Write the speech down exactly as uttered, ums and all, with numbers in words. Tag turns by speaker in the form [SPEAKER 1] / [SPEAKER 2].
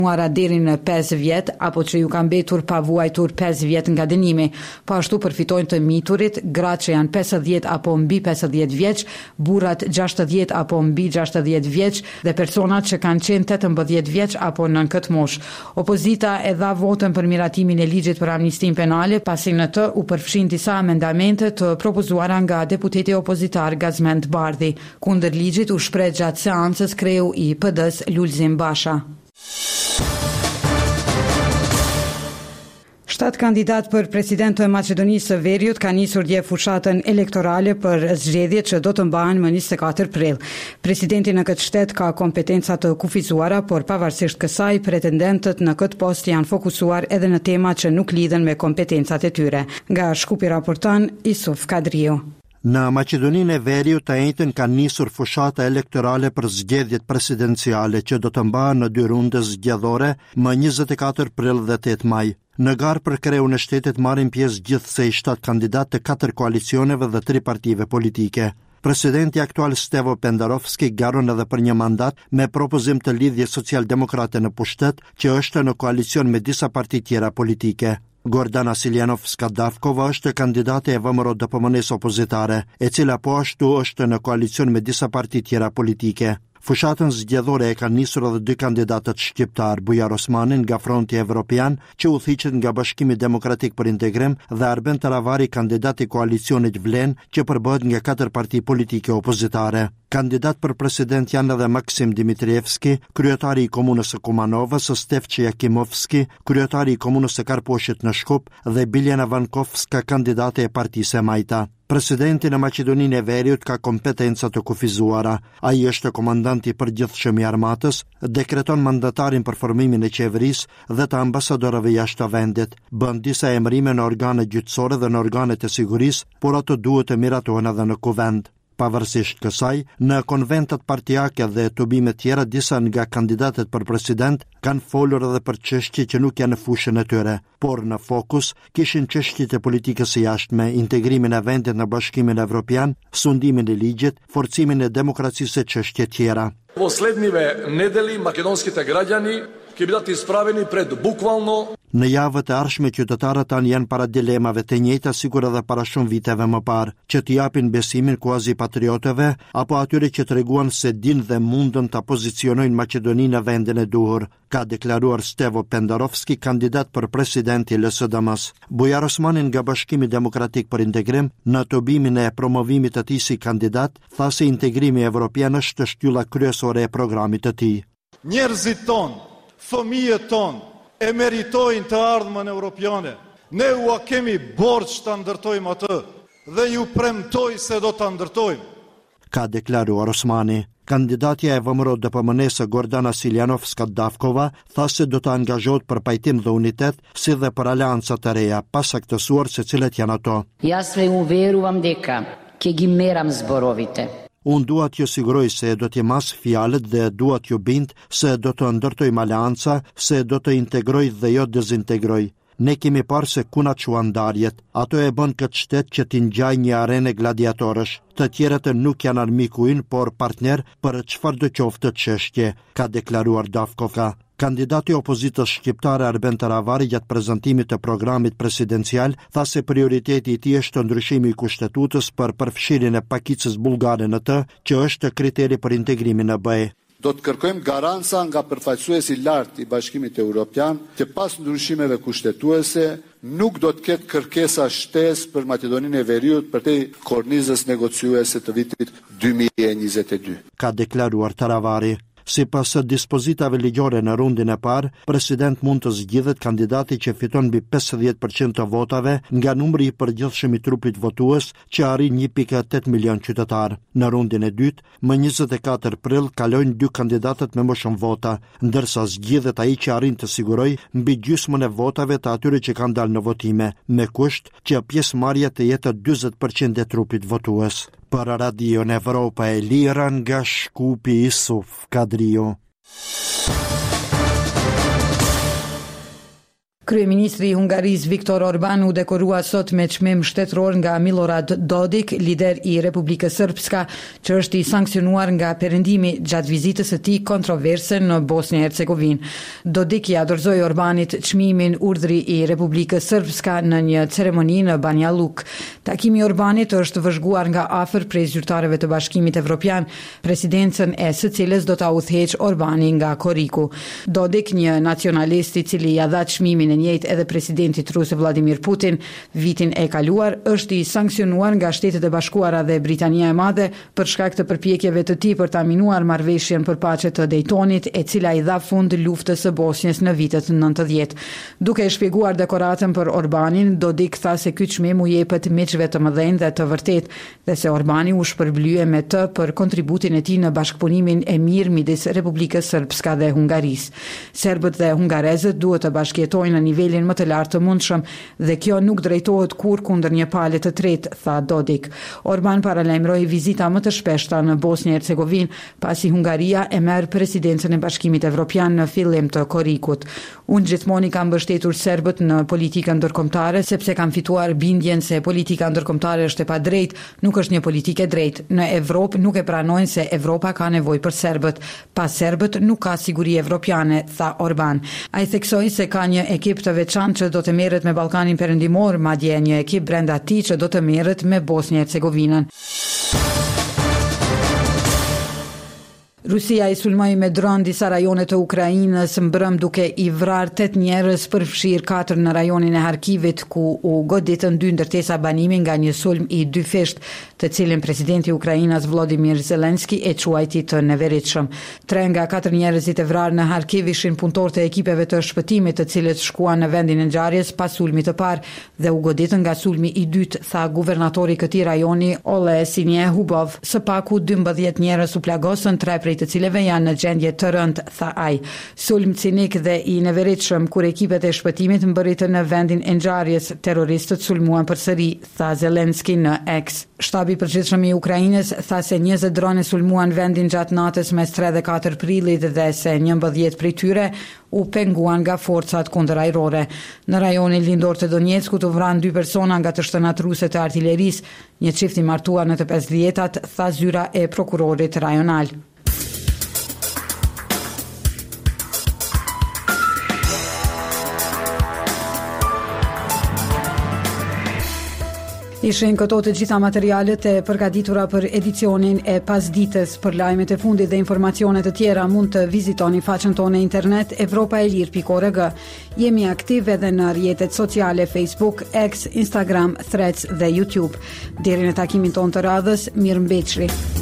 [SPEAKER 1] Muara deri në pesë vjet apo që ju ka mbetur pa vuajtur pesë vjet nga dënimi. Po ashtu përfitojnë të miturit gratë që janë pesëdhjetë apo mbi pesëdhjetë vjeç, burrat gjashtëdhjetë apo mbi gjashtëdhjetë vjeç dhe personat që kanë qenë tetëmbëdhjetë vjeç apo nën këtë moshë. Opozita e dha votën për miratimin e ligjit për amnistin penale, pasi në të u përfshin disa amendamente të propozuara nga deputeti opozitar Gazmend Bardhi. Kundër ligjit u shpreh gjatë seancës kreu i P D-s Lulzim Basha. Shtat kandidat për president të Maqedonisë së Veriut ka nisur dje fushatën elektorale për zgjedhjet që do të mbahen më njëzet e katër prill. Presidenti në këtë shtet ka kompetenca të kufizuara, por pavarësisht kësaj, pretendentët në këtë post janë fokusuar edhe në tema që nuk lidhen me kompetencat e tyre. Nga Shkupi raporton Isuf Kadriu.
[SPEAKER 2] Në Maqedoninë e Veriut të njëjtën ka nisur fushata elektorale për zgjedhjet presidenciale që do të mbahen në dy runde zgjedhore më njëzet e katër prill dhe tetë maj. Në garë për kreun e shtetit marrin pjesë gjithsej shtat kandidat të katër koalicioneve dhe tri partive politike. Presidenti aktual Stevo Pendarovski garon edhe për një mandat me propozim të lidhje socialdemokrate në pushtet që është në koalicion me disa parti tjera politike. Gordana Siljanovska Davkova është kandidate e V M R O D P M N-s opozitare, e cila po ashtu është në koalicion me disa parti tjera politike. Fushatën zgjedhore e kanë nisur edhe dy kandidatët shqiptar, Bujar Osmanin nga Fronti Evropian, që udhëhiqet nga Bashkimi Demokratik për Integrim, dhe Arben Taravari, kandidat i koalicionit Vlen, që përbëhet nga katër parti politike opozitare. Kandidat për president janë edhe Maksim Dimitrievski, kryetari i komunës së Kumanovës, Stefçi Jakimovski, kryetari i komunës së Karposhit në Shkup, dhe Biljana Vankovska, kandidate e partisë e Majta. Presidenti në Maqedoninë e Veriut ka kompetenca të kufizuara. Ai është komandanti i përgjithshëm i armatës, dekreton mandatarin për formimin e qeverisë dhe të ambasadorëve jashtë vendit, bën disa emërime në organe gjyqësore dhe në organet e sigurisë, por ato duhet të miratohen edhe në kuvend. Pavarësisht kësaj, në konventat partijake dhe tubime tjera, disa nga kandidatët për president kanë folur edhe për çështje që nuk janë në fushën e tyre, por në fokus kishin çështjet e politikës së jashtme, integrimin e vendit në Bashkimin Evropian, sundimin e ligjit, forcimin e demokracisë e çështje tjera.
[SPEAKER 3] Во следниве недели македонските граѓани ќе бидат исправени пред буквално.
[SPEAKER 2] Në javët e ardhshme qytetarët tanë janë para dilemave të njëjta sikur edhe para shumë viteve më parë, që t'i japin besimin kuazi patriotëve apo atyre që treguan se din dhe mundën ta pozicionojnë Maqedoninë në vendin e duhur, ka deklaruar Stevo Pendarovski, kandidat për president i L S D M-s. Bujar Osmanin nga Bashkimi Demokratik për Integrim, në tubimin e promovimit të tij si kandidat, tha se integrimi evropian është shtylla kryesore e programit të tij.
[SPEAKER 4] Njerëzit tonë, fëmijët tonë e meritojnë të ardhmën europiane. Ne ua kemi borç të ndërtojmë atë dhe ju premtoj se do të ndërtojmë.
[SPEAKER 2] Ka deklaruar Osmani. Kandidatja e V M R O D P M N-s Gordana Siljanovska Davkova tha se do të angazhohet për pajtim dhe unitet, si dhe për aleanca të reja, pa saktësuar se cilet janë ato.
[SPEAKER 5] Ja sve uverujem дека ќе ги мерам зборовите.
[SPEAKER 2] Unë dua t'ju siguroj se do t'i mas fjalët dhe dua t'ju bind se do të ndërtojmë aleanca, se do të integroj dhe jo dezintegroj. Ne kemi parë se kuna quan ndarjet, ato e bën këtë shtet që t'i ngjaj një arenë gladiatorësh. Të tjerët nuk janë armikuin, por partner për çfarëdo qoftë çështje, ka deklaruar Davkova. Kandidati i opozitës shqiptare Arben Taravari gjatë prezantimit të programit presidencial tha se prioriteti i tij është ndryshimi i kushtetutës për përfshirjen e pakicës bullgare në të, që është kriteri për integrimin në B E.
[SPEAKER 6] Do të kërkojmë garanca nga përfaqësuesi i lartë i Bashkimit Evropian që pas ndryshimeve kushtetuese nuk do të ketë kërkesa shtesë për Maqedoninë e Veriut përtej kornizës negociuese të vitit dy mijë e njëzet e dy.
[SPEAKER 2] Ka deklaruar Taravari. Sipas dispozitave ligjore në rundin e parë, president mund të zgjidhet kandidati që fiton mbi pesëdhjetë përqind të votave nga numri i përgjithshëm i trupit votues, që arrin një pikë tetë milion qytetar. Në rundin e dytë, më njëzet e katër prill kalojnë dy kandidatët me më shumë vota, ndërsa zgjidhet ai që arrin të sigurojë mbi gjysmën e votave të atyre që kanë dalë në votime, me kusht që pjesëmarrja të jetë dyzet përqind e trupit votues. Për Radio në Evropa e Lira nga Shkupi, Isuf Kadriu.
[SPEAKER 1] Kryeministri i Hungarisë Viktor Orbán u dekorua sot me çmim shtetëror nga Milorad Dodik, lider i Republikës Srpska, që është i sankcionuar nga perëndimi gjatë vizitës së tij kontroverse në Bosnjë Hercegovinë. Dodik i dorëzoi Orbanit çmimin Urdhri i Republikës Srpska në një ceremoni në Banja Luka. Takimi i Orbanit është vëzhguar nga afër prej zyrtarëve të Bashkimit Evropian, presidencën e së cilës do ta udhëheq Orbani nga Koriku. Dodik, një nacionalist i cili ia dha çmimin e njëjtë edhe presidentit rus Vladimir Putin vitin e kaluar, është i sankcionuar nga Shtetet e Bashkuara dhe Britania e Madhe për shkak të përpjekjeve të tij për ta minuar marrëveshjen për paqe të Daytonit, e cila i dha fund luftës së Bosnjës në vitet nëntëdhjetë. Duke e shpjeguar dekoratën për Orbanin, Dodik tha se ky çmim u jepet miqve të mëdhenj dhe të vërtet, dhe se Orbani u shpërblye me të për kontributin e tij në bashkëpunimin e mirë midis Republikës Srpska dhe Hungarisë. Serbët dhe hungarezët duhet të bashkëjetojnë në nivelin më të lartë të mundshëm dhe kjo nuk drejtohet kur kundër një pale të tretë, tha Dodik. Orban paralajmëroi vizita më të shpeshta në Bosnjë Hercegovinë pasi Hungaria e merr presidencën e Bashkimit Evropian në fillim të korrikut. Unë gjithmonë kam mbështetur serbët në politikën ndërkombëtare sepse kam fituar bindjen se politika ndërkombëtare është e padrejtë, nuk është një politikë e drejtë. Në Evropë nuk e pranojnë se Evropa ka nevojë për serbët. Pa serbët nuk ka siguri evropiane, tha Orban. Ai theksoi se ka një ekip të veçantë që do të merret me Ballkanin Perëndimor, madje një ekip brenda tij që do të merret me Bosnjë Hercegovinën. Rusia i sulmoi me dron disa rajone të Ukrainës mbrëm duke i vrarë tetë njerëz, përfshirë katër në rajonin e Harkivit, ku u goditën dy ndërtesa banimi nga një sulm i dyfisht, të cilin presidenti i Ukrainës Volodymyr Zelensky e quajti të neveritshëm. Tre nga katër njerëzit e vrarë në Harkiv ishin punëtorë të ekipeve të shpëtimit, të cilët shkuan në vendin e ngjarjes pas sulmit të parë dhe u goditën nga sulmi i dytë, tha guvernatori i këtij rajoni Ole Sinjehubov. Së paku dymbëdhjetë njerëz u plagosën, tre prej të cilëve janë në gjendje të rëndë, tha ai. Sulm cinik dhe i neveritshëm kur ekipet e shpëtimit mbërritën në vendin e ngjarjes, terroristët sulmuan përsëri, tha Zelensky në X. Shtabi i përgjithshëm i Ukrainës tha se njëzet drone sulmuan vendin gjatë natës mes tre dhe katër prillit dhe se njëmbëdhjetë prej tyre u penguan nga forcat kundërajrore. Në rajonin lindor të Donetsku u vranë dy persona nga të shtënat ruse të artillerisë, një çift i martuar në të pesëdhjetat, tha zyra e prokurorit rajonal. Ishin këto të gjitha materialet e përgatitura për edicionin e pasdites. Për lajmet e fundit dhe informacione të tjera mund të vizitoni faqen tonë internet evropaelir pikë org. Jemi aktiv edhe në rrjetet sociale Facebook, X, Instagram, Threads dhe YouTube. Deri në takimin tonë të radhës, mirëmbëjtje.